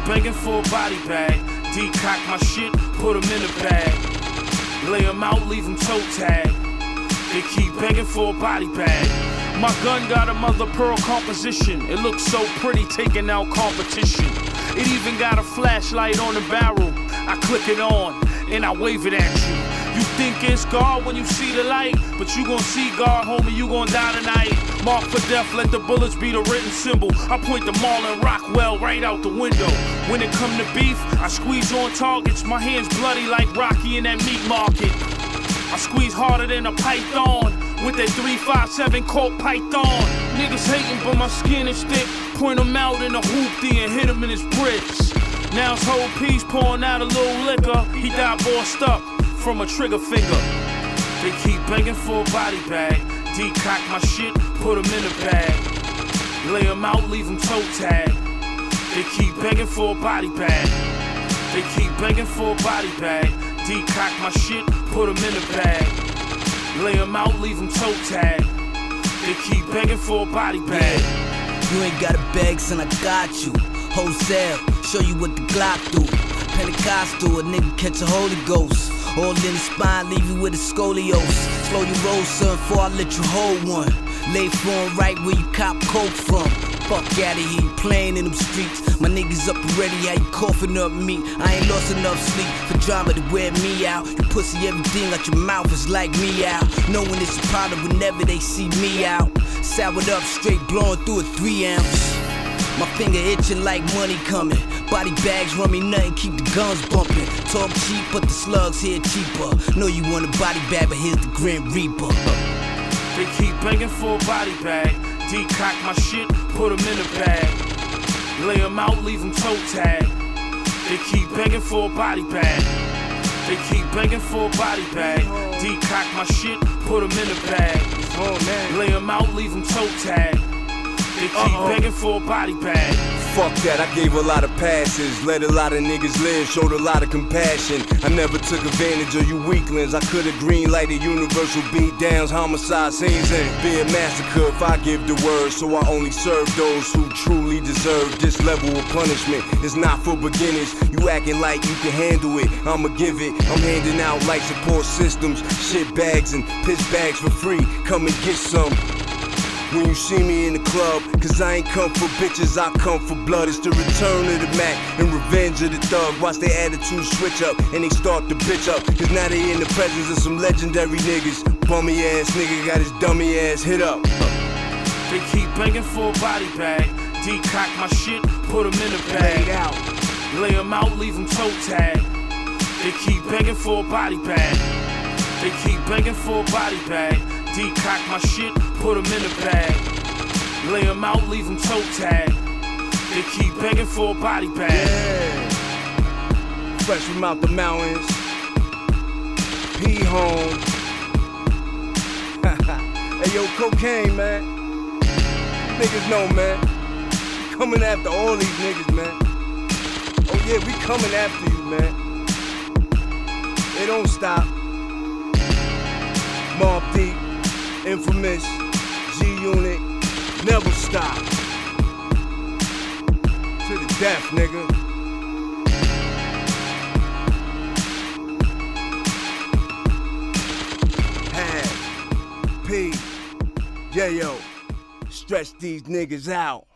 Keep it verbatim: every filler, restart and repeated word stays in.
begging for a body bag. D-cock my shit, put him in a bag. Lay him out, leave him toe tag. They keep begging for a body bag. My gun got a mother pearl composition. It looks so pretty taking out competition. It even got a flashlight on the barrel. I click it on and I wave it at you. You think it's God when you see the light, but you gon' see God, homie, you gon' die tonight. Mark for death, let the bullets be the written symbol. I point the Marlon Rockwell right out the window. When it come to beef, I squeeze on targets. My hands bloody like Rocky in that meat market. I squeeze harder than a python with that three five seven Colt Python. Niggas hating, but my skin is thick. Point him out in a hoopty and hit him in his bricks. Now his whole piece pouring out a little liquor. He died bossed up from a trigger finger. They keep begging for a body bag. D-cock my shit, put him in a bag. Lay him out, leave him toe tag. They keep begging for a body bag. They keep begging for a body bag. D-cock my shit, put him in a bag. Lay him out, leave him toe tag. They keep begging for a body bag. Yeah. You ain't got a bag, son, I got you. Wholesale, show you what the Glock do. Pentecostal, a nigga catch a Holy Ghost. All in the spine, leave you with a scoliosis. Slow your roll, son, before I let you hold one. Lay phone right where you cop coke from. Fuck outta here, you playing in them streets. My niggas up and ready, how you coughing up me? I ain't lost enough sleep for drama to wear me out. You pussy, everything out your mouth is like me out. Knowing it's a problem whenever they see me out. Soured up, straight blowing through a three ounce. My finger itching like money coming. Body bags run me nothing, keep the guns bumping. Talk cheap, but the slugs here cheaper. Know you want a body bag, but here's the Grim Reaper. They keep begging for a body bag. D-cock my shit, put him in a bag. Lay him out, leave him toe tag. They keep begging for a body bag. They keep begging for a body bag. D-cock my shit, put him in a bag. Lay him out, leave him toe tag. They keep Uh-oh. begging for a body bag. Fuck that, I gave a lot of passes. Let a lot of niggas live, showed a lot of compassion. I never took advantage of you weaklings. I could've green lighted universal beat downs, homicide scenes, and be a massacre if I give the word. So I only serve those who truly deserve this level of punishment. It's not for beginners. You acting like you can handle it, I'ma give it. I'm handing out life support systems, shit bags and piss bags for free. Come and get some. When you see me in the club, cause I ain't come for bitches, I come for blood. It's the return of the Mac and revenge of the thug. Watch their attitude switch up and they start to bitch up. Cause now they in the presence of some legendary niggas. Bummy ass nigga got his dummy ass hit up. They keep begging for a body bag. D-cock my shit, put him in a bag. out. Lay him out, leave him toe tag. They keep begging for a body bag. They keep begging for a body bag. D-cock my shit, put him in a bag. Lay him out, leave him toe tag. They keep begging for a body bag. Yeah. Fresh from out the mountains. P home. Hey yo, cocaine, man. Niggas know, man. We coming after all these niggas, man. Oh yeah, we coming after you, man. It don't stop. Mobb Deep. Infamous, G-Unit, never stop. To the death, nigga. Had, P, yeah, yo, stretch these niggas out.